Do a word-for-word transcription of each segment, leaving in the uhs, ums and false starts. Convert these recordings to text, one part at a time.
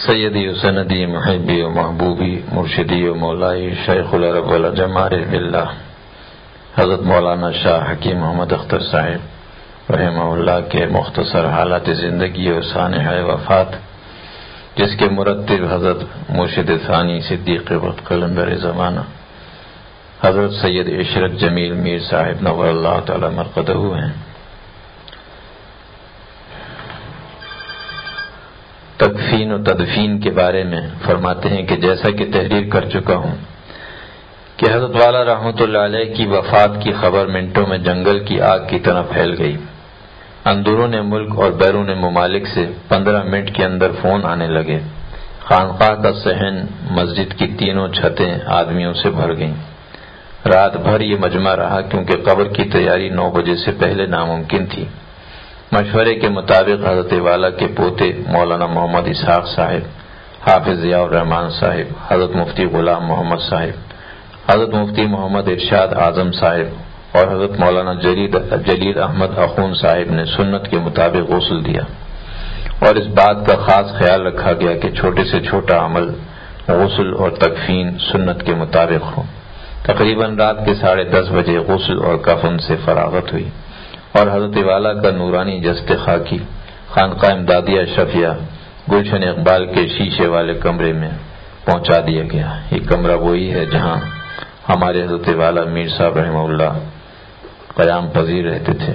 سیدی و سندی محبی و محبوبی مرشدی و مولائی شیخ العرب والعجم باللہ حضرت مولانا شاہ حکیم محمد اختر صاحب رحمہ اللہ کے مختصر حالات زندگی و سانحہ وفات، جس کے مرتب حضرت مرشد ثانی صدیق وقت قلندر زمانہ حضرت سید عشرت جمیل میر صاحب نور اللہ تعالی مرقدہ ہیں۔ تکفین و تدفین کے بارے میں فرماتے ہیں کہ جیسا کہ تحریر کر چکا ہوں کہ حضرت والا رحمۃ اللہ علیہ کی وفات کی خبر منٹوں میں جنگل کی آگ کی طرح پھیل گئی۔ اندرون ملک اور بیرون ممالک سے پندرہ منٹ کے اندر فون آنے لگے۔ خانقاہ کا صحن، مسجد کی تینوں چھتیں آدمیوں سے بھر گئیں۔ رات بھر یہ مجمع رہا کیونکہ قبر کی تیاری نو بجے سے پہلے ناممکن تھی۔ مشورے کے مطابق حضرت والا کے پوتے مولانا محمد اسحاق صاحب، حافظ ضیاء الرحمان صاحب، حضرت مفتی غلام محمد صاحب، حضرت مفتی محمد ارشاد اعظم صاحب اور حضرت مولانا جلیل احمد اخون صاحب نے سنت کے مطابق غسل دیا، اور اس بات کا خاص خیال رکھا گیا کہ چھوٹے سے چھوٹا عمل غسل اور تکفین سنت کے مطابق ہو۔ تقریباً رات کے ساڑھے دس بجے غسل اور کفن سے فراغت ہوئی اور حضرت والا کا نورانی جسد خاکی خانقاہ امدادیہ اشرفیہ گلشن اقبال کے شیشے والے کمرے میں پہنچا دیا گیا۔ یہ کمرہ وہی ہے جہاں ہمارے حضرت والا میر صاحب رحمہ اللہ قیام پذیر رہتے تھے۔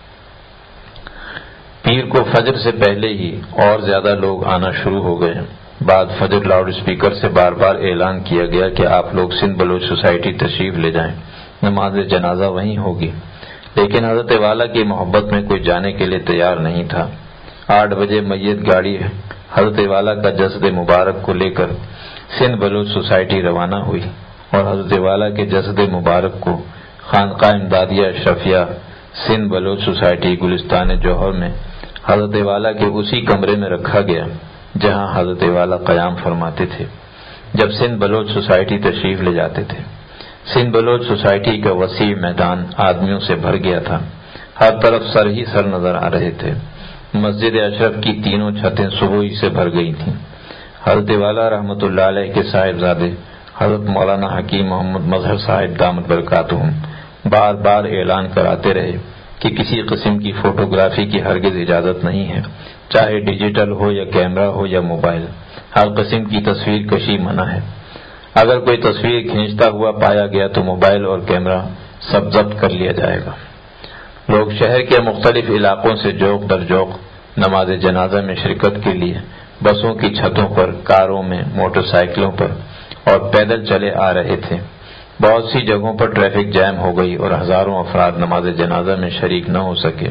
پیر کو فجر سے پہلے ہی اور زیادہ لوگ آنا شروع ہو گئے۔ بعد فجر لاؤڈ اسپیکر سے بار بار اعلان کیا گیا کہ آپ لوگ سندھ بلوچ سوسائٹی تشریف لے جائیں، نماز جنازہ وہیں ہوگی۔ لیکن حضرت والا کی محبت میں کوئی جانے کے لیے تیار نہیں تھا۔ آٹھ بجے میت گاڑی حضرت والا کا جسد مبارک کو لے کر سندھ بلوچ سوسائٹی روانہ ہوئی اور حضرت والا کے جسد مبارک کو خانقاہ امدادیہ اشرفیہ سندھ بلوچ سوسائٹی گلستان جوہر میں حضرت والا کے اسی کمرے میں رکھا گیا جہاں حضرت والا قیام فرماتے تھے جب سندھ بلوچ سوسائٹی تشریف لے جاتے تھے۔ سندھ بلوچ سوسائٹی کا وسیع میدان آدمیوں سے بھر گیا تھا۔ ہر طرف سر ہی سر نظر آ رہے تھے۔ مسجد اشرف کی تینوں چھتیں صبح ہی سے بھر گئی تھیں۔ حضرت والا رحمۃ اللہ علیہ کے صاحبزادے حضرت مولانا حکیم محمد مظہر صاحب دامت برکاتہم بار بار اعلان کراتے رہے کہ کسی قسم کی فوٹوگرافی کی ہرگز اجازت نہیں ہے، چاہے ڈیجیٹل ہو یا کیمرہ ہو یا موبائل، ہر قسم کی تصویر کشی منع ہے۔ اگر کوئی تصویر کھینچتا ہوا پایا گیا تو موبائل اور کیمرہ سب ضبط کر لیا جائے گا۔ لوگ شہر کے مختلف علاقوں سے جوق در جوق نماز جنازہ میں شرکت کے لیے بسوں کی چھتوں پر، کاروں میں، موٹر سائیکلوں پر اور پیدل چلے آ رہے تھے۔ بہت سی جگہوں پر ٹریفک جام ہو گئی اور ہزاروں افراد نماز جنازہ میں شریک نہ ہو سکے۔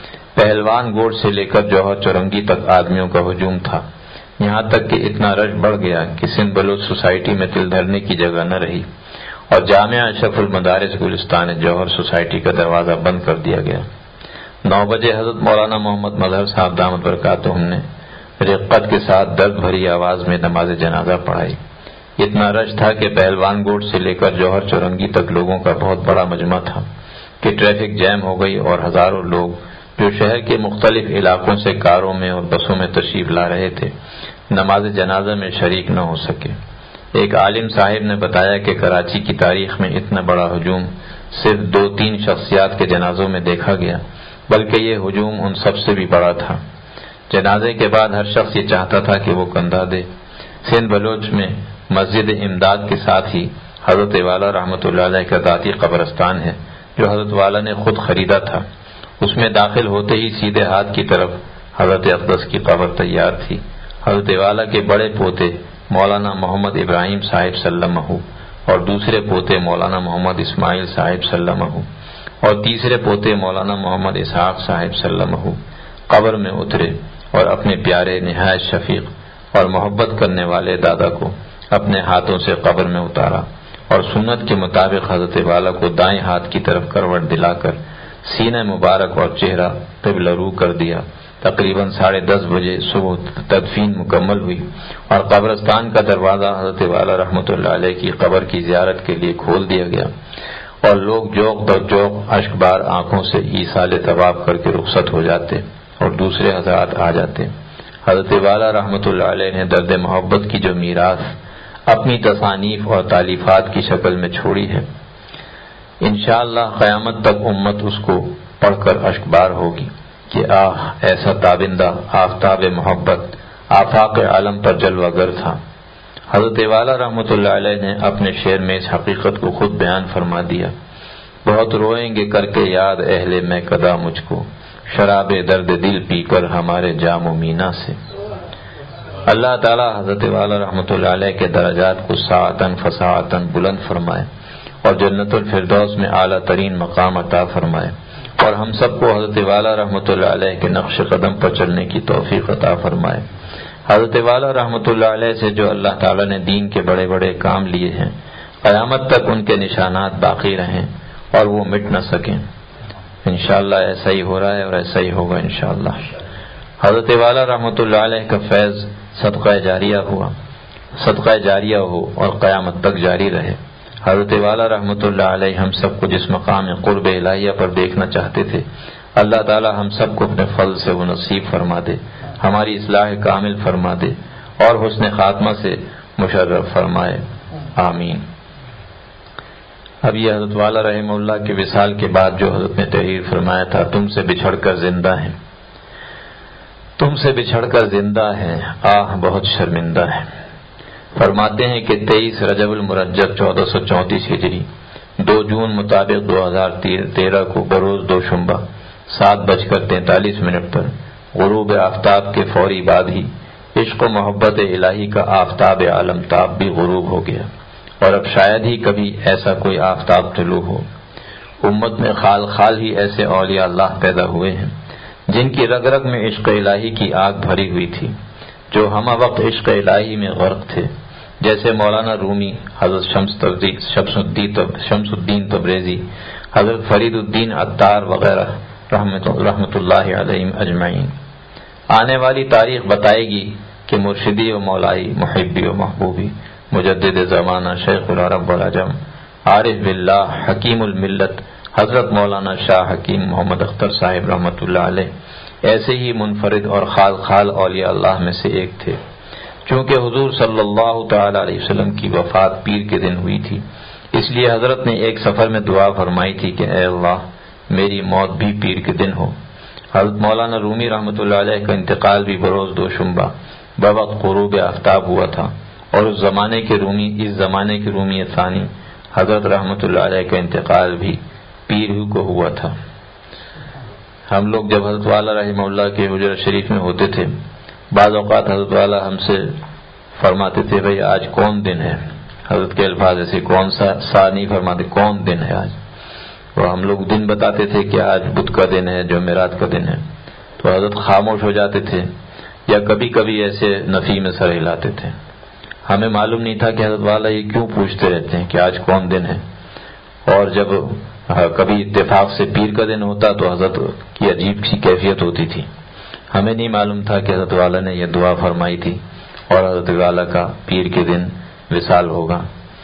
پہلوان گوڑ سے لے کر جوہر چورنگی تک آدمیوں کا ہجوم تھا، یہاں تک کہ اتنا رش بڑھ گیا کہ سندھ بلوچ سوسائٹی میں تل دھرنے کی جگہ نہ رہی اور جامعہ اشرف المدارس گلستان جوہر سوسائٹی کا دروازہ بند کر دیا گیا۔ نو بجے حضرت مولانا محمد مظہر صاحب دامت برکاتہم نے رقت کے ساتھ درد بھری آواز میں نماز جنازہ پڑھائی۔ اتنا رش تھا کہ پہلوان گوٹ سے لے کر جوہر چورنگی تک لوگوں کا بہت بڑا مجمع تھا کہ ٹریفک جام ہو گئی اور ہزاروں لوگ جو شہر کے مختلف علاقوں سے کاروں میں اور بسوں میں تشریف لا رہے تھے نماز جنازہ میں شریک نہ ہو سکے۔ ایک عالم صاحب نے بتایا کہ کراچی کی تاریخ میں اتنا بڑا ہجوم صرف دو تین شخصیات کے جنازوں میں دیکھا گیا، بلکہ یہ ہجوم ان سب سے بھی بڑا تھا۔ جنازے کے بعد ہر شخص یہ چاہتا تھا کہ وہ کندھا دے۔ سندھ بلوچ میں مسجد امداد کے ساتھ ہی حضرت والا رحمۃ اللہ علیہ کا ذاتی قبرستان ہے جو حضرت والا نے خود خریدا تھا۔ اس میں داخل ہوتے ہی سیدھے ہاتھ کی طرف حضرت اقدس کی قبر تیار تھی۔ حضرت والا کے بڑے پوتے مولانا محمد ابراہیم صاحب سلمہ اور دوسرے پوتے مولانا محمد اسماعیل صاحب سلمہ اور تیسرے پوتے مولانا محمد اسحاق صاحب سلمہ قبر میں اترے اور اپنے پیارے نہایت شفیق اور محبت کرنے والے دادا کو اپنے ہاتھوں سے قبر میں اتارا اور سنت کے مطابق حضرت والا کو دائیں ہاتھ کی طرف کروٹ دلا کر سینہ مبارک اور چہرہ قبلہ رو کر دیا۔ تقریباً ساڑھے دس بجے صبح تدفین مکمل ہوئی اور قبرستان کا دروازہ حضرت والا رحمۃ اللہ علیہ کی قبر کی زیارت کے لیے کھول دیا گیا اور لوگ جوق در جوق اشک بار آنکھوں سے ایصال ثواب کر کے رخصت ہو جاتے اور دوسرے حضرات آ جاتے۔ حضرت والا رحمۃ اللہ علیہ نے درد محبت کی جو میراث اپنی تصانیف اور تالیفات کی شکل میں چھوڑی ہے، انشاءاللہ قیامت تک امت اس کو پڑھ کر اشکبار ہوگی کہ آہ ایسا تابندہ آفتاب محبت آفاق عالم پر جلوہ گر تھا۔ حضرت والا رحمۃ اللہ علیہ نے اپنے شعر میں اس حقیقت کو خود بیان فرما دیا، بہت روئیں گے کر کے یاد اہل میں قدا مجھ کو، شراب درد دل پی کر ہمارے جام و مینا سے۔ اللہ تعالی حضرت والا رحمۃ اللہ علیہ کے درجات کو ساعتاً فساعتاً بلند فرمائے اور جنت الفردوس میں اعلیٰ ترین مقام عطا فرمائے، اور ہم سب کو حضرت والا رحمۃ اللہ علیہ کے نقش قدم پر چلنے کی توفیق عطا فرمائے۔ حضرت والا رحمۃ اللہ علیہ سے جو اللہ تعالی نے دین کے بڑے بڑے کام لیے ہیں، قیامت تک ان کے نشانات باقی رہیں اور وہ مٹ نہ سکیں۔ انشاءاللہ ایسا ہی ہو رہا ہے اور ایسا ہی ہوگا انشاءاللہ۔ حضرت والا رحمۃ اللہ علیہ کا فیض صدقہ جاریہ ہوا، صدقہ جاریہ ہو اور قیامت تک جاری رہے۔ حضرت والا رحمۃ اللہ علیہ ہم سب کو جس مقام قرب الہیہ پر دیکھنا چاہتے تھے، اللہ تعالی ہم سب کو اپنے فضل سے وہ نصیب فرما دے، ہماری اصلاح کامل فرما دے اور حسن خاتمہ سے مشرف فرمائے، آمین۔ اب یہ حضرت والا رحمہ اللہ کے وصال کے بعد جو حضرت نے تحریر فرمایا تھا، تم سے بچھڑ کر زندہ ہیں، تم سے بچھڑ کر زندہ ہیں، آہ بہت شرمندہ ہے۔ فرماتے ہیں کہ تیئیس رجب المرجب چودہ سو چونتیس ہجری، دو جون مطابق دو ہزار تیرہ کو بروز دوشنبہ سات بج کر تینتالیس منٹ پر غروب آفتاب کے فوری بعد ہی عشق و محبت الہی کا آفتاب عالم تاب بھی غروب ہو گیا، اور اب شاید ہی کبھی ایسا کوئی آفتاب طلوع ہو۔ امت میں خال خال ہی ایسے اولیاء اللہ پیدا ہوئے ہیں جن کی رگ رگ میں عشق الہی کی آگ بھری ہوئی تھی، جو ہمہ وقت عشق الہی میں غرق تھے، جیسے مولانا رومی، حضرت شمس شمس الدین تبریزی، حضرت فرید الدین عطار وغیرہ رحمۃ اللہ علیہم اجمعین۔ آنے والی تاریخ بتائے گی کہ مرشدی و مولائی، محبی و محبوبی، مجدد زمانہ، شیخ العرب والعجم، عارف باللہ، حکیم الملت حضرت مولانا شاہ حکیم محمد اختر صاحب رحمۃ اللہ علیہ ایسے ہی منفرد اور خال خال اولیاء اللہ میں سے ایک تھے۔ چونکہ حضور صلی اللہ تعالی علیہ وسلم کی وفات پیر کے دن ہوئی تھی، اس لیے حضرت نے ایک سفر میں دعا فرمائی تھی کہ اے اللہ میری موت بھی پیر کے دن ہو۔ حضرت مولانا رومی رحمۃ اللہ علیہ کا انتقال بھی بروز دوشنبہ بوقت غروب آفتاب ہوا تھا، اور اس زمانے کے رومی اس زمانے کے رومی ثانی حضرت رحمۃ اللہ علیہ کا انتقال بھی پیر ہی کو ہوا تھا۔ ہم لوگ جب حضرت والا رحمہ اللہ کے حجرہ شریف میں ہوتے تھے، بعض اوقات حضرت والا ہم سے فرماتے تھے بھئی آج کون دن ہے، حضرت کے الفاظ ایسے کون سا سا نہیں فرماتے، کون دن ہے آج، اور ہم لوگ دن بتاتے تھے کہ آج بدھ کا دن ہے، جمعرات کا دن ہے، تو حضرت خاموش ہو جاتے تھے یا کبھی کبھی ایسے نفی میں سر ہلاتے تھے۔ ہمیں معلوم نہیں تھا کہ حضرت والا یہ کیوں پوچھتے رہتے ہیں کہ آج کون دن ہے، اور جب کبھی اتفاق سے پیر کا دن ہوتا تو حضرت کی عجیب سی کیفیت ہوتی تھی۔ ہمیں نہیں معلوم تھا کہ حضرت والا نے یہ دعا فرمائی تھی اور حضرت والا کا پیر کے دن وصال ہوگا۔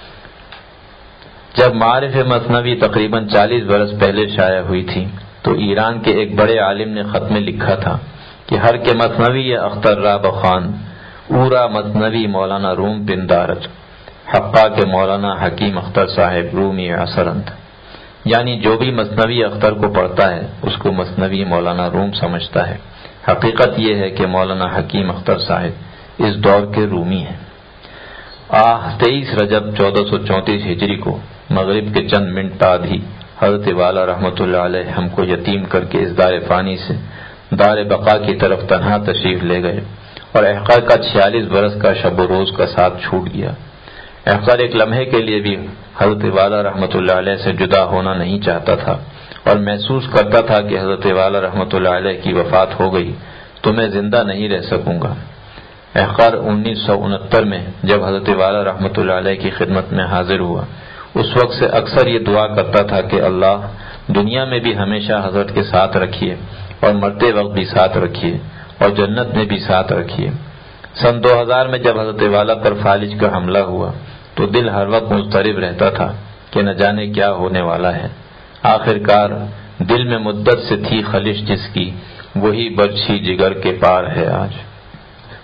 جب معارف مثنوی تقریباً چالیس برس پہلے شائع ہوئی تھی تو ایران کے ایک بڑے عالم نے خط میں لکھا تھا کہ ہر کے مثنوی اختر را بخوان، اورا مثنوی مولانا روم بن دارج، حقا کے مولانا حکیم اختر صاحب رومی عصرند، یعنی جو بھی مثنوی اختر کو پڑھتا ہے اس کو مثنوی مولانا روم سمجھتا ہے۔ حقیقت یہ ہے کہ مولانا حکیم اختر صاحب اس دور کے رومی ہیں۔ آہ تیئیس رجب چودہ سو چونتیس ہجری کو مغرب کے چند منٹ بعد ہی حضرت والا رحمۃ اللہ علیہ ہم کو یتیم کر کے اس دار فانی سے دار بقا کی طرف تنہا تشریف لے گئے، اور احقار کا چھیالیس برس کا شب و روز کا ساتھ چھوٹ گیا۔ احقار ایک لمحے کے لیے بھی حضرت والا رحمۃ اللہ علیہ سے جدا ہونا نہیں چاہتا تھا، اور محسوس کرتا تھا کہ حضرت والا رحمۃ اللہ علیہ کی وفات ہو گئی تو میں زندہ نہیں رہ سکوں گا۔ احقار انیس سو انہتر میں جب حضرت والا رحمۃ اللہ علیہ کی خدمت میں حاضر ہوا، اس وقت سے اکثر یہ دعا کرتا تھا کہ اللہ دنیا میں بھی ہمیشہ حضرت کے ساتھ رکھیے، اور مرتے وقت بھی ساتھ رکھیے، اور جنت میں بھی ساتھ رکھیے۔ سن دو ہزار میں جب حضرت والا پر فالج کا حملہ ہوا تو دل ہر وقت مضطرب رہتا تھا کہ نہ جانے کیا ہونے والا ہے۔ آخر کار دل میں مدت سے تھی خلش جس کی، وہی برچھی جگر کے پار ہے آج۔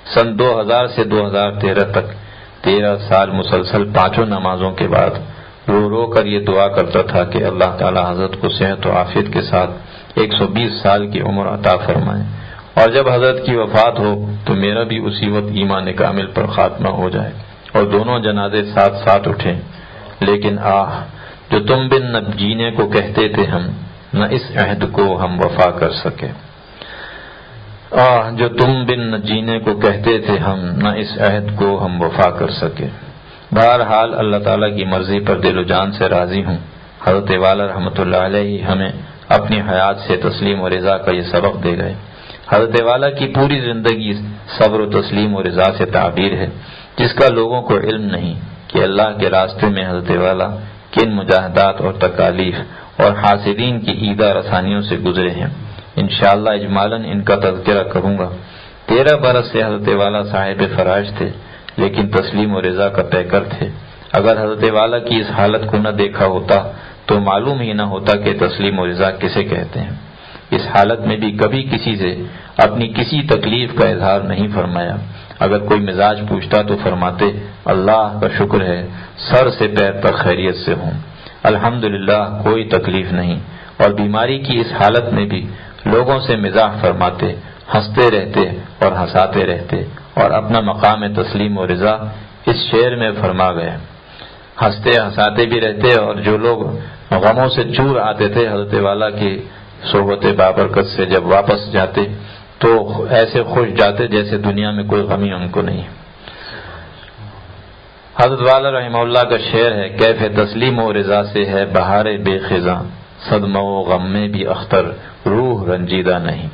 سن دو ہزار سے دو ہزار تیرہ تک تیرہ سال مسلسل پانچوں نمازوں کے بعد رو رو کر یہ دعا کرتا تھا کہ اللہ تعالی حضرت کو صحت و عافیت کے ساتھ ایک سو بیس سال کی عمر عطا فرمائے، اور جب حضرت کی وفات ہو تو میرا بھی اسی وقت ایمان کامل پر خاتمہ ہو جائے اور دونوں جنازے ساتھ ساتھ اٹھیں۔ لیکن آہ، جو تم بن نہ جینے کو کہتے تھے ہم، نہ اس عہد کو ہم وفا کر سکے۔ آہ، جو تم بن نہ جینے کو کہتے تھے ہم، نہ اس عہد کو ہم وفا کر سکے۔ بہرحال اللہ تعالیٰ کی مرضی پر دل و جان سے راضی ہوں۔ حضرت والا رحمۃ اللہ علیہ ہمیں اپنی حیات سے تسلیم و رضا کا یہ سبق دے گئے۔ حضرت والا کی پوری زندگی صبر و تسلیم و رضا سے تعبیر ہے، جس کا لوگوں کو علم نہیں کہ اللہ کے راستے میں حضرت والا کن مجاہدات اور تکالیف اور حاسدین کی ایذا رسانیوں سے گزرے ہیں۔ انشاءاللہ اجمالاً ان کا تذکرہ کروں گا۔ تیرہ برس سے حضرت والا صاحب فرائض تھے، لیکن تسلیم و رضا کا پیکر تھے۔ اگر حضرت والا کی اس حالت کو نہ دیکھا ہوتا تو معلوم ہی نہ ہوتا کہ تسلیم و رضا کسے کہتے ہیں۔ اس حالت میں بھی کبھی کسی سے اپنی کسی تکلیف کا اظہار نہیں فرمایا۔ اگر کوئی مزاج پوچھتا تو فرماتے اللہ کا شکر ہے سر سے پیر تک خیریت سے ہوں، الحمدللہ کوئی تکلیف نہیں۔ اور بیماری کی اس حالت میں بھی لوگوں سے مزاح فرماتے، ہنستے رہتے اور ہنساتے رہتے، اور اپنا مقام تسلیم و رضا اس شعر میں فرما گئے۔ ہنستے ہنساتے بھی رہتے، اور جو لوگ غموں سے چور آتے تھے حضرت والا کی صحبت بابرکت سے جب واپس جاتے تو ایسے خوش جاتے جیسے دنیا میں کوئی غمی ان کو نہیں۔ حضرت والا رحمہ اللہ کا شعر ہے، کیف تسلیم و رضا سے ہے بہار بے خزاں، صدمہ و غم میں بھی اختر روح رنجیدہ نہیں۔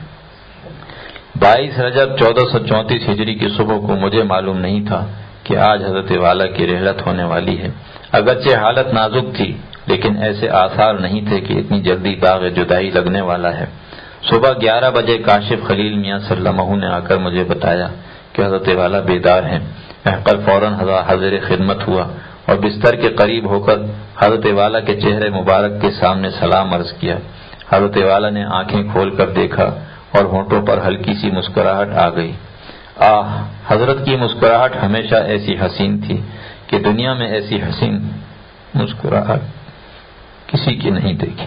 بائیس رجب چودہ سو چونتیس ہجری کی صبح کو مجھے معلوم نہیں تھا کہ آج حضرت والا کی رحلت ہونے والی ہے۔ اگرچہ حالت نازک تھی، لیکن ایسے آثار نہیں تھے کہ اتنی جلدی داغ جدائی لگنے والا ہے۔ صبح گیارہ بجے کاشف خلیل میاں صلی اللہ علیہ وسلم نے آ کر مجھے بتایا کہ حضرت والا بیدار ہیں۔ میں کل فوراً حاضر خدمت ہوا اور بستر کے قریب ہو کر حضرت والا کے چہرے مبارک کے سامنے سلام عرض کیا۔ حضرت والا نے آنکھیں کھول کر دیکھا اور ہونٹوں پر ہلکی سی مسکراہٹ آ گئی۔ آہ، حضرت کی مسکراہٹ ہمیشہ ایسی حسین تھی کہ دنیا میں ایسی حسین مسکراہٹ کسی کی نہیں دیکھی۔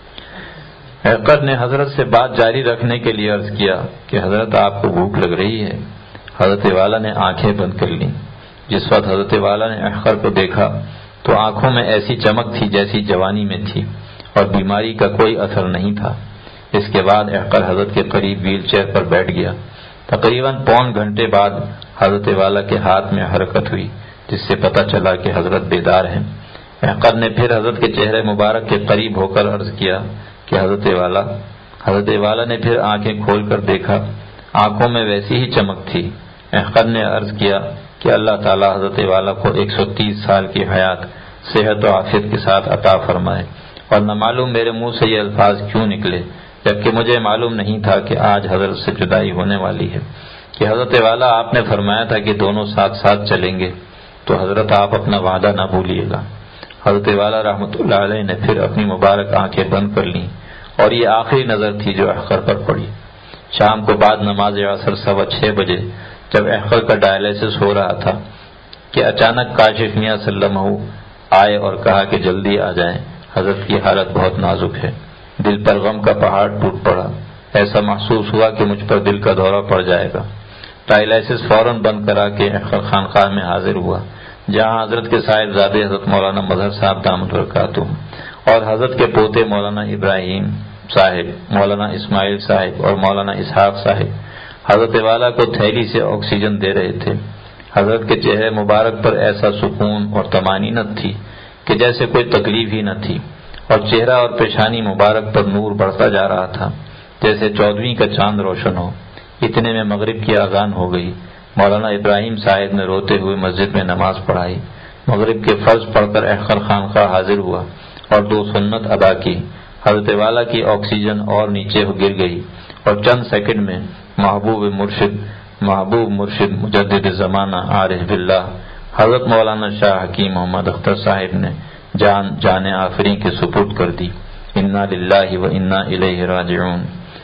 حقیقت نے حضرت سے بات جاری رکھنے کے لیے عرض کیا کہ حضرت آپ کو بھوک لگ رہی ہے۔ حضرت والا نے آنکھیں بند کر لیں۔ جس وقت حضرت والا نے احقر کو دیکھا تو آنکھوں میں ایسی چمک تھی جیسی جوانی میں تھی، اور بیماری کا کوئی اثر نہیں تھا۔ اس کے بعد احقر حضرت کے قریب ویل چیئر پر بیٹھ گیا۔ تقریباً پون گھنٹے بعد حضرت والا کے ہاتھ میں حرکت ہوئی، جس سے پتہ چلا کہ حضرت بیدار ہیں۔ احقر نے پھر حضرت کے چہرے مبارک کے قریب ہو کر عرض کیا کہ حضرت والا۔ حضرت والا نے پھر آنکھیں کھول کر دیکھا، آنکھوں میں ویسی ہی چمک تھی۔ احقر نے عرض کیا کہ اللہ تعالی حضرت والا کو ایک سو تیس سال کی حیات صحت و عافیت کے ساتھ عطا فرمائے، اور نہ معلوم میرے منہ سے یہ الفاظ کیوں نکلے، جبکہ مجھے معلوم نہیں تھا کہ آج حضرت سے جدائی ہونے والی ہے، کہ حضرت والا آپ نے فرمایا تھا کہ دونوں ساتھ ساتھ چلیں گے، تو حضرت آپ اپنا وعدہ نہ بھولیے گا۔ حضرت والا رحمۃ اللہ علیہ نے پھر اپنی مبارک آنکھیں بند کر لیں، اور یہ آخری نظر تھی جو احقر پر پڑی۔ شام کو بعد نماز عصر سوا چھ بجے جب احقر کا ڈائلیسس ہو رہا تھا کہ اچانک کاشف میاں صلی اللہ علیہ وسلم آئے اور کہا کہ جلدی آ جائیں، حضرت کی حالت بہت نازک ہے۔ دل پر غم کا پہاڑ ٹوٹ پڑا، ایسا محسوس ہوا کہ مجھ پر دل کا دورہ پڑ جائے گا۔ ڈائلیسس فوراً بند کرا کے احقر خانقاہ میں حاضر ہوا، جہاں حضرت کے صاحبزادے حضرت مولانا مظہر صاحب دامت برکاتہ اور حضرت کے پوتے مولانا ابراہیم صاحب، مولانا اسماعیل صاحب اور مولانا اسحاق صاحب حضرت والا کو تھیلی سے آکسیجن دے رہے تھے۔ حضرت کے چہرے مبارک پر ایسا سکون اور طمانینت تھی کہ جیسے کوئی تکلیف ہی نہ تھی، اور چہرہ اور پیشانی مبارک پر نور بڑھتا جا رہا تھا جیسے چودھویں کا چاند روشن ہو۔ اتنے میں مغرب کی اذان ہو گئی۔ مولانا ابراہیم صاحب نے روتے ہوئے مسجد میں نماز پڑھائی۔ مغرب کے فرض پڑھ کر احقر خانقاہ حاضر ہوا اور دو سنت ادا کی۔ حضرت والا کی آکسیجن اور نیچے گر گئی، اور چند سیکنڈ میں محبوب مرشد محبوب مرشد مجدد زمانہ عارف باللہ حضرت مولانا شاہ حکیم محمد اختر صاحب نے جان جان آفرین کے سپرد کر دی۔ انا للہ و انا الیہ راجعون۔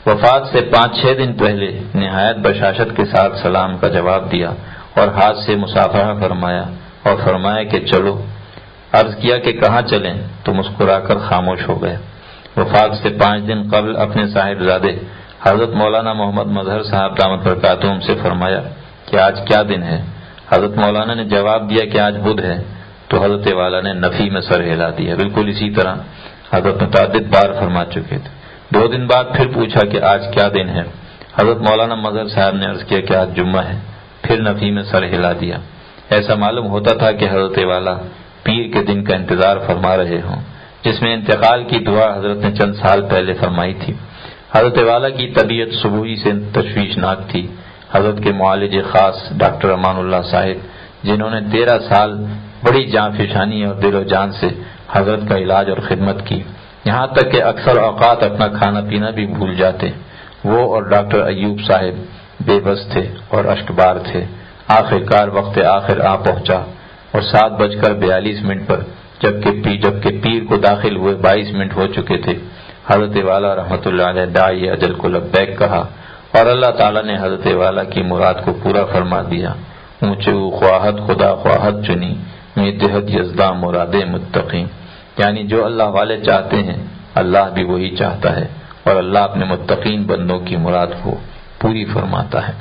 وفات سے پانچ چھ دن پہلے نہایت بشاشت کے ساتھ سلام کا جواب دیا اور ہاتھ سے مصافحہ فرمایا اور فرمایا کہ چلو۔ عرض کیا کہ کہاں چلیں تو مسکرا کر خاموش ہو گئے۔ وفات سے پانچ دن قبل اپنے صاحبزادے حضرت مولانا محمد مظہر صاحب دامت برکاتہم سے فرمایا کہ آج کیا دن ہے؟ حضرت مولانا نے جواب دیا کہ آج بدھ ہے، تو حضرت والا نے نفی میں سر ہلا دیا۔ بالکل اسی طرح حضرت متعدد بار فرما چکے تھے۔ دو دن بعد پھر پوچھا کہ آج کیا دن ہے؟ حضرت مولانا مظہر صاحب نے عرض کیا کہ آج جمعہ ہے، پھر نفی میں سر ہلا دیا۔ ایسا معلوم ہوتا تھا کہ حضرت والا پیر کے دن کا انتظار فرما رہے ہوں، جس میں انتقال کی دعا حضرت نے چند سال پہلے فرمائی تھی۔ حضرت والا کی طبیعت صبوحی سے تشویشناک تھی۔ حضرت کے معالج خاص ڈاکٹر امان اللہ صاحب، جنہوں نے تیرہ سال بڑی جاں فشانی اور دل و جان سے حضرت کا علاج اور خدمت کی، یہاں تک کہ اکثر اوقات اپنا کھانا پینا بھی بھول جاتے، وہ اور ڈاکٹر ایوب صاحب بے بس تھے اور اشکبار تھے۔ آخر کار وقت آخر آ پہنچا اور سات بج کر بیالیس منٹ پر جبکہ پیر جبکہ پیر کو داخل ہوئے بائیس منٹ ہو چکے تھے، حضرت والا رحمۃ اللہ علیہ داعی اجل کو لبیک کہا اور اللہ تعالیٰ نے حضرت والا کی مراد کو پورا فرما دیا۔ اونچے خواہد خدا خواہد چنی میں دہد یزداں مراد متقی، یعنی جو اللہ والے چاہتے ہیں اللہ بھی وہی چاہتا ہے اور اللہ اپنے متقین بندوں کی مراد کو پوری فرماتا ہے۔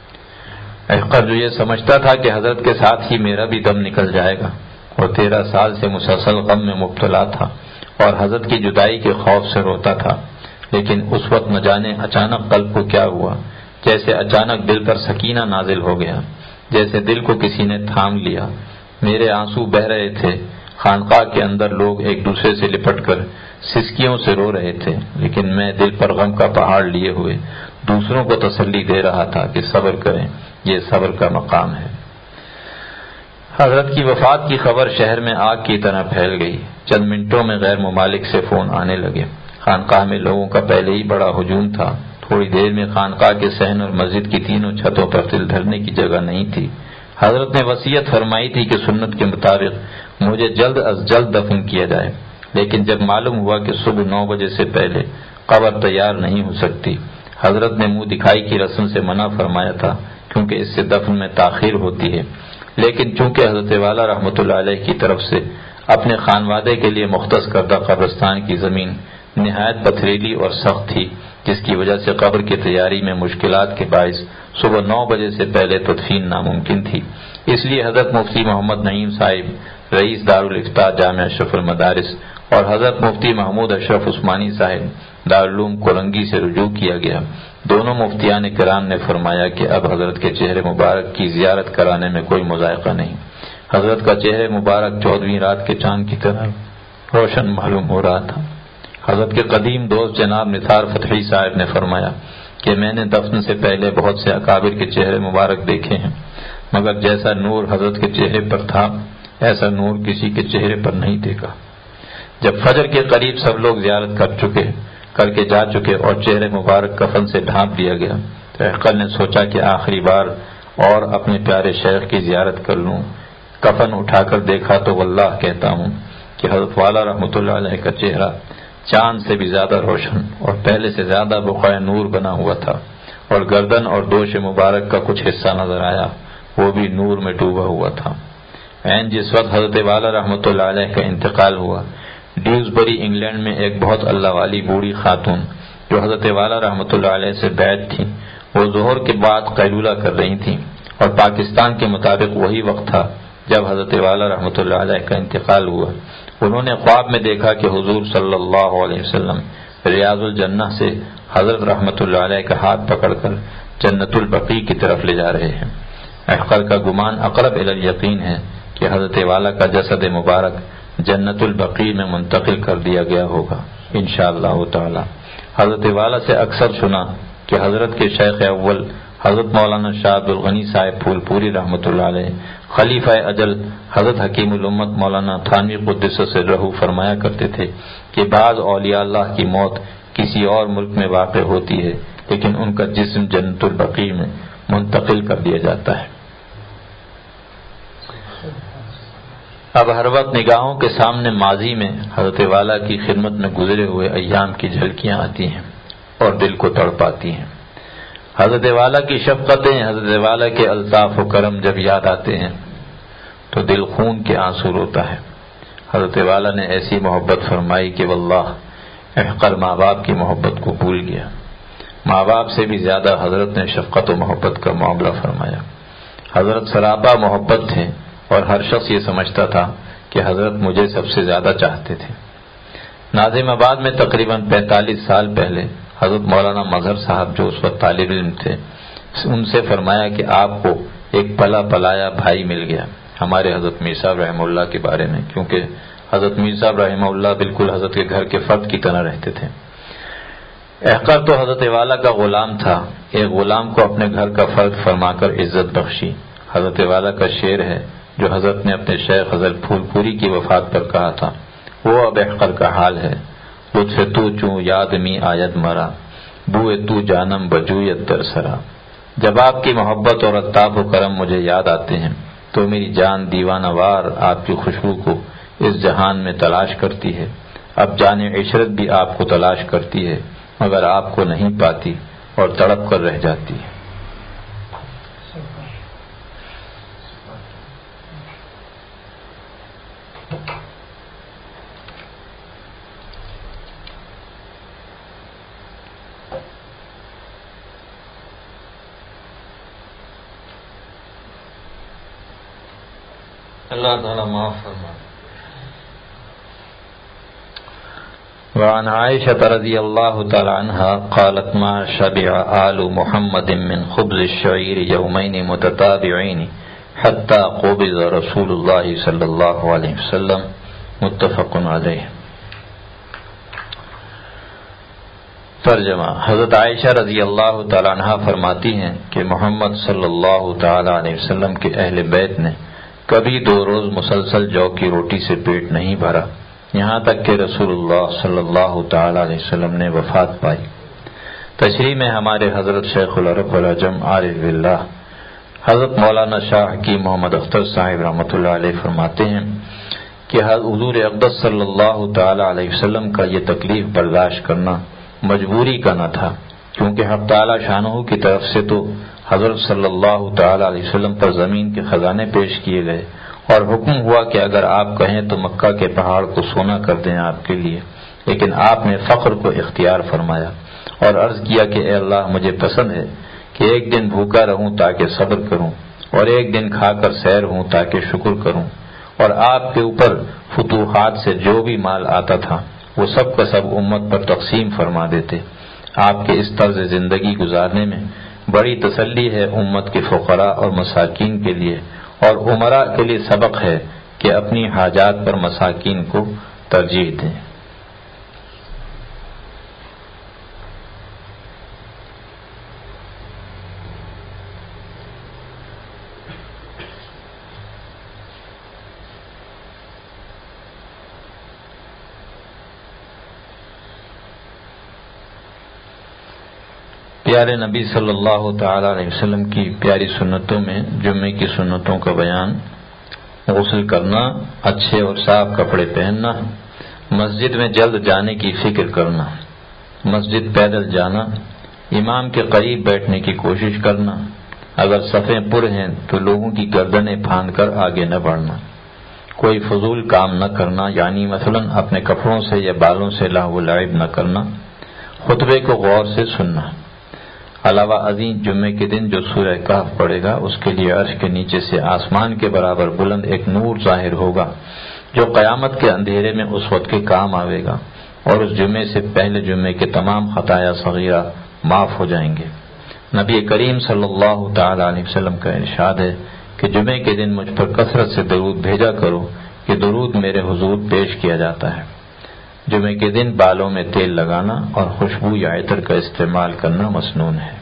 احقر جو یہ سمجھتا تھا کہ حضرت کے ساتھ ہی میرا بھی دم نکل جائے گا اور تیرہ سال سے مسلسل غم میں مبتلا تھا اور حضرت کی جدائی کے خوف سے روتا تھا، لیکن اس وقت نہ جانے اچانک قلب کو کیا ہوا، جیسے اچانک دل پر سکینہ نازل ہو گیا، جیسے دل کو کسی نے تھام لیا۔ میرے آنسو بہہ رہے تھے، خانقاہ کے اندر لوگ ایک دوسرے سے لپٹ کر سسکیوں سے رو رہے تھے، لیکن میں دل پر غم کا پہاڑ لیے ہوئے دوسروں کو تسلی دے رہا تھا کہ صبر کریں، یہ صبر کا مقام ہے۔ حضرت کی وفات کی خبر شہر میں آگ کی طرح پھیل گئی۔ چند منٹوں میں غیر ممالک سے فون آنے لگے۔ خانقاہ میں لوگوں کا پہلے ہی بڑا ہجوم تھا۔ تھوڑی دیر میں خانقاہ کے صحن اور مسجد کی تینوں چھتوں پر دل دھرنے کی جگہ نہیں تھی۔ حضرت نے وصیت فرمائی تھی کہ سنت کے مطابق مجھے جلد از جلد دفن کیا جائے، لیکن جب معلوم ہوا کہ صبح نو بجے سے پہلے قبر تیار نہیں ہو سکتی، حضرت نے منہ دکھائی کی رسم سے منع فرمایا تھا، کیونکہ اس سے دفن میں تاخیر ہوتی ہے۔ لیکن چونکہ حضرت والا رحمۃ اللہ علیہ کی طرف سے اپنے خانوادے کے لیے مختص کردہ قبرستان کی زمین نہایت پتھریلی اور سخت تھی، جس کی وجہ سے قبر کی تیاری میں مشکلات کے باعث صبح نو بجے سے پہلے تدفین ناممکن تھی۔ اس لیے حضرت مفتی محمد نعیم صاحب رئیس دارالفتاح جامعہ اشرف المدارس اور حضرت مفتی محمود اشرف عثمانی صاحب دارالعلوم کولنگی سے رجوع کیا گیا۔ دونوں مفتیان کرام نے فرمایا کہ اب حضرت کے چہرے مبارک کی زیارت کرانے میں کوئی مذائقہ نہیں۔ حضرت کا چہرے مبارک چودہویں رات کے چاند کی طرح روشن معلوم ہو رہا تھا۔ حضرت کے قدیم دوست جناب نثار فتحی صاحب نے فرمایا کہ میں نے دفن سے پہلے بہت سے اکابر کے چہرے مبارک دیکھے ہیں، مگر جیسا نور حضرت کے چہرے پر تھا ایسا نور کسی کے چہرے پر نہیں دیکھا۔ جب فجر کے قریب سب لوگ زیارت کر چکے کر کے جا چکے اور چہرے مبارک کفن سے ڈھانپ دیا گیا تو احقر نے سوچا کہ آخری بار اور اپنے پیارے شیخ کی زیارت کر لوں۔ کفن اٹھا کر دیکھا تو واللہ کہتا ہوں کہ حضرت والا رحمۃ اللہ علیہ کا چہرہ چاند سے بھی زیادہ روشن اور پہلے سے زیادہ بقائے نور بنا ہوا تھا، اور گردن اور دوش مبارک کا کچھ حصہ نظر آیا، وہ بھی نور میں ڈوبا ہوا تھا۔ عین جس وقت حضرت والا رحمۃ اللہ علیہ کا انتقال ہوا، ڈیوزبری انگلینڈ میں ایک بہت اللہ والی بوڑھی خاتون جو حضرت والا رحمۃ اللہ علیہ سے بیعت تھی، وہ ظہر کے بعد قیلولہ کر رہی تھیں، اور پاکستان کے مطابق وہی وقت تھا جب حضرت والا رحمۃ اللہ علیہ کا انتقال ہوا۔ انہوں نے خواب میں دیکھا کہ حضور صلی اللہ علیہ وسلم ریاض الجنہ سے حضرت رحمۃ اللہ علیہ کا ہاتھ پکڑ کر جنت البقیع کی طرف لے جا رہے ہیں۔ احقر کا گمان اقرب الی الیقین ہے کہ حضرت والا کا جسد مبارک جنت البقیع میں منتقل کر دیا گیا ہوگا انشاءاللہ تعالی۔ حضرت والا سے اکثر سنا کہ حضرت کے شیخ اول حضرت مولانا شاہ عبد الغنی صاحب پھول پوری رحمۃ اللہ علیہ خلیفہ اجل حضرت حکیم الامت مولانا تھانوی قدس سرہ فرمایا کرتے تھے کہ بعض اولیاء اللہ کی موت کسی اور ملک میں واقع ہوتی ہے، لیکن ان کا جسم جنت البقیع میں منتقل کر دیا جاتا ہے۔ اب ہر وقت نگاہوں کے سامنے ماضی میں حضرت والا کی خدمت میں گزرے ہوئے ایام کی جھلکیاں آتی ہیں، اور دل کو تڑپاتی ہیں۔ حضرت والا کی شفقتیں، حضرت والا کے الطاف و کرم جب یاد آتے ہیں تو دل خون کے آنسو روتا ہے۔ حضرت والا نے ایسی محبت فرمائی کہ واللہ احقر ماں باپ کی محبت کو بھول گیا۔ ماں باپ سے بھی زیادہ حضرت نے شفقت و محبت کا معاملہ فرمایا۔ حضرت سراپا محبت تھے اور ہر شخص یہ سمجھتا تھا کہ حضرت مجھے سب سے زیادہ چاہتے تھے۔ ناظم آباد میں تقریباً پینتالیس سال پہلے حضرت مولانا مظہر صاحب جو اس وقت طالب علم تھے، ان سے فرمایا کہ آپ کو ایک پلا پلایا بھائی مل گیا ہمارے حضرت میر صاحب رحمہ اللہ کے بارے میں، کیونکہ حضرت میر صاحب رحمہ اللہ بالکل حضرت کے گھر کے فرد کی طرح رہتے تھے۔ احقر تو حضرت والا کا غلام تھا، ایک غلام کو اپنے گھر کا فرد فرما کر عزت بخشی۔ حضرت والا کا شعر ہے جو حضرت نے اپنے شیخ حضرت پھول پوری کی وفات پر کہا تھا، وہ اب احقر کا حال ہے۔ لطف تو چوں یاد می آید مرا، بوئے تو جانم بجویت در سرا۔ جب آپ کی محبت اور الطاف و کرم مجھے یاد آتے ہیں تو میری جان دیوانہ وار آپ کی خوشبو کو اس جہان میں تلاش کرتی ہے۔ اب جان عشرت بھی آپ کو تلاش کرتی ہے مگر آپ کو نہیں پاتی اور تڑپ کر رہ جاتی ہے۔ اللہ تعالیٰ معاف فرمائے۔ وعن عائشة رضی اللہ تعالی عنہا قالت ما شبع آل محمد من خبز الشعیر یومین متتابعین حتی قبض رسول اللہ صلی اللہ علیہ وسلم، متفق علیہ۔ ترجمہ: حضرت عائشہ رضی اللہ تعالی عنہا فرماتی ہیں کہ محمد صلی اللہ تعالی علیہ وسلم کے اہل بیت نے کبھی دو روز مسلسل جو کی روٹی سے پیٹ نہیں بھرا، یہاں تک کہ رسول اللہ صلی اللہ تعالی علیہ وسلم نے وفات پائی۔ تشریح میں ہمارے حضرت شیخ العرب والعجم عارف باللہ حضرت مولانا شاہ حکیم محمد اختر صاحب رحمۃ اللہ علیہ فرماتے ہیں کہ حضور اقدس صلی اللہ تعالی علیہ وسلم کا یہ تکلیف برداشت کرنا مجبوری کا نہ تھا، کیونکہ حق تعالی شانہ کی طرف سے تو حضرت صلی اللہ تعالی علیہ وسلم پر زمین کے خزانے پیش کیے گئے اور حکم ہوا کہ اگر آپ کہیں تو مکہ کے پہاڑ کو سونا کر دیں آپ کے لیے، لیکن آپ نے فقر کو اختیار فرمایا اور عرض کیا کہ اے اللہ، مجھے پسند ہے کہ ایک دن بھوکا رہوں تاکہ صبر کروں اور ایک دن کھا کر سیر ہوں تاکہ شکر کروں، اور آپ کے اوپر فتوحات سے جو بھی مال آتا تھا وہ سب کا سب امت پر تقسیم فرما دیتے۔ آپ کے اس طرز زندگی گزارنے میں بڑی تسلی ہے امت کے فقراء اور مساکین کے لیے، اور امراء کے لیے سبق ہے کہ اپنی حاجات پر مساکین کو ترجیح دیں۔ پیارے نبی صلی اللہ تعالی علیہ وسلم کی پیاری سنتوں میں جمعے کی سنتوں کا بیان: غسل کرنا، اچھے اور صاف کپڑے پہننا، مسجد میں جلد جانے کی فکر کرنا، مسجد پیدل جانا، امام کے قریب بیٹھنے کی کوشش کرنا، اگر صفیں پر ہیں تو لوگوں کی گردنیں پھاند کر آگے نہ بڑھنا، کوئی فضول کام نہ کرنا، یعنی مثلا اپنے کپڑوں سے یا بالوں سے لہو و لعب نہ کرنا، خطبے کو غور سے سننا۔ علاوہ ازیں جمعے کے دن جو سورہ کہف پڑھے گا اس کے لیے عرش کے نیچے سے آسمان کے برابر بلند ایک نور ظاہر ہوگا جو قیامت کے اندھیرے میں اس وقت کے کام آئے گا، اور اس جمعے سے پہلے جمعے کے تمام خطایا صغیرہ معاف ہو جائیں گے۔ نبی کریم صلی اللہ تعالی علیہ وسلم کا ارشاد ہے کہ جمعے کے دن مجھ پر کثرت سے درود بھیجا کرو کہ درود میرے حضور پیش کیا جاتا ہے۔ جمعے کے دن بالوں میں تیل لگانا اور خوشبو یا عطر کا استعمال کرنا مسنون ہے۔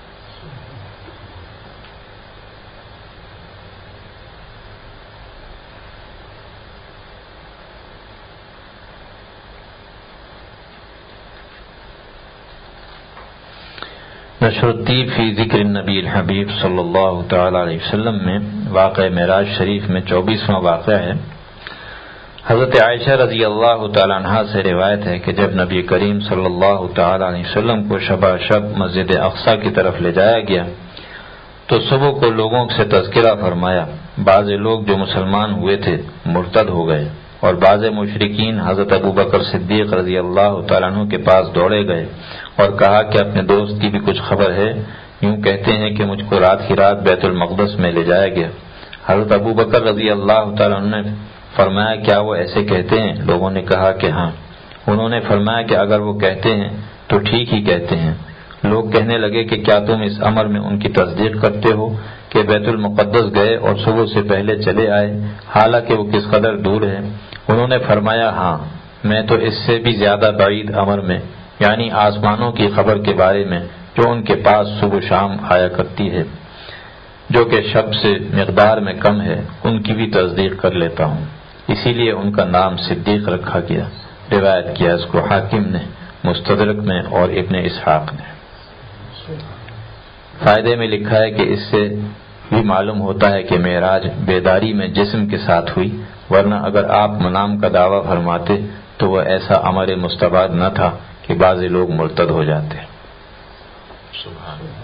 نشر الطیب فی ذکر النبی الحبیب صلی اللہ تعالی علیہ وسلم میں واقع معراج شریف میں چوبیسواں واقعہ ہے۔ حضرت عائشہ رضی اللہ تعالی عنہا سے روایت ہے کہ جب نبی کریم صلی اللہ تعالی علیہ وسلم کو شبہ شب مسجد اقصی کی طرف لے جایا گیا تو صبح کو لوگوں سے تذکرہ فرمایا۔ بعض لوگ جو مسلمان ہوئے تھے مرتد ہو گئے اور بعض مشرکین حضرت ابوبکر صدیق رضی اللہ تعالیٰ عنہ کے پاس دوڑے گئے اور کہا کہ اپنے دوست کی بھی کچھ خبر ہے، یوں کہتے ہیں کہ مجھ کو رات ہی رات بیت المقدس میں لے جایا گیا۔ حضرت ابوبکر رضی اللہ تعالیٰ عنہ نے فرمایا کیا وہ ایسے کہتے ہیں؟ لوگوں نے کہا کہ ہاں۔ انہوں نے فرمایا کہ اگر وہ کہتے ہیں تو ٹھیک ہی کہتے ہیں۔ لوگ کہنے لگے کہ کیا تم اس امر میں ان کی تصدیق کرتے ہو کہ بیت المقدس گئے اور صبح سے پہلے چلے آئے، حالانکہ وہ کس قدر دور ہے؟ انہوں نے فرمایا ہاں، میں تو اس سے بھی زیادہ بعید امر میں، یعنی آسمانوں کی خبر کے بارے میں جو ان کے پاس صبح شام آیا کرتی ہے، جو کہ شب سے مقدار میں کم ہے، ان کی بھی تصدیق کر لیتا ہوں۔ اسی لیے ان کا نام صدیق رکھا گیا۔ روایت کیا اس کو حاکم نے مستدرک میں اور ابن اسحاق نے۔ فائدے میں لکھا ہے کہ اس سے بھی معلوم ہوتا ہے کہ معراج بیداری میں جسم کے ساتھ ہوئی، ورنہ اگر آپ منام کا دعویٰ فرماتے تو وہ ایسا امر مستبعد نہ تھا کہ بعض لوگ مرتد ہو جاتے۔ سبحان اللہ۔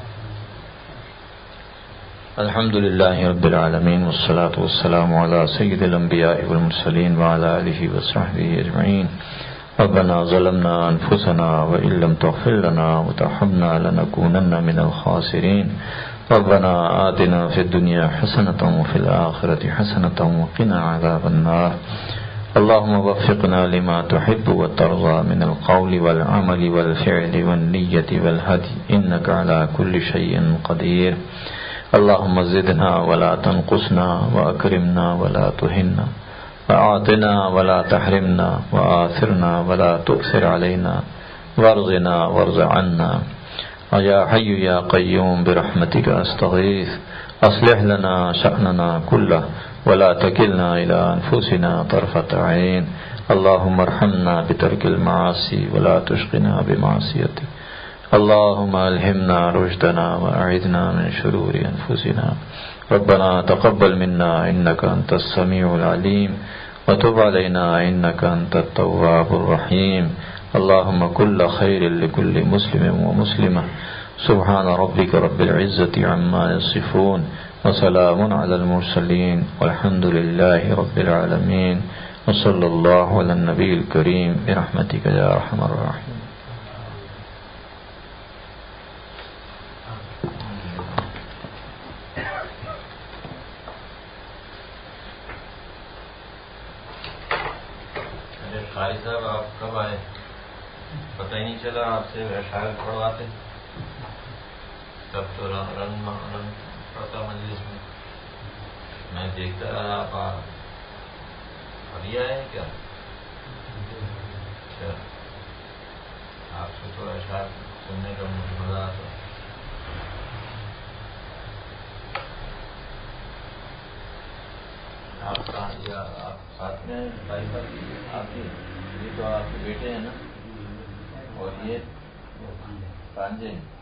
الحمد للہ رب العالمین والصلاة والسلام علی سید الانبیاء والمرسلین وعلی آلہ وصحبہ اجمعین۔ ربنا ظلمنا انفسنا وان لم تغفر لنا وترحمنا لنكونن من الخاسرین۔ ربنا آتنا فی الدنیا حسنة وفی الآخرة حسنة وقنا عذاب النار۔ اللهم وفقنا لما تحب وترضى من القول والعمل والفعل والنية والهدي إنك على كل شيء قدير۔ اللهم زدنا ولا تنقصنا وأكرمنا ولا تهنا وأعطنا ولا تحرمنا وآثرنا ولا تؤثر علينا وارضنا وارض عنا۔ ويا حي يا قيوم برحمتك أستغيث أصلح لنا شأننا كله ولا تكلنا إلى أنفسنا طرفة عين۔ اللهم ارحمنا بترك المعاصي ولا تشقنا بمعصيتك۔ اللهم ألهمنا رشدنا وأعذنا من شرور أنفسنا۔ ربنا تقبل منا إنك أنت السميع العليم وتب علينا إنك أنت التواب الرحيم۔ اللهم كل خير لكل مسلم ومسلمة۔ سبحان ربك رب العزة عما يصفون وسلام على المرسلين والحمد لله رب العالمين وصلى الله على النبي الكريم برحمتك يا أرحم الراحمين۔ قاری صاحب آپ کب آئے؟ پتہ ہی نہیں چلا آپ سے اشعار پڑھواتے، تب تو رن رن رن پڑھتا مجلس میں، میں دیکھتا رہا آپ ابھی آئے ہیں کیا؟ اچھا، آپ سے تو اشعار سننے کا مزہ آتا۔ آپ کہاں یا آپ ساتھ میں بھائی صاحب؟ آپ یہ تو آپ کے بیٹے ہیں نا، اور یہ پانجے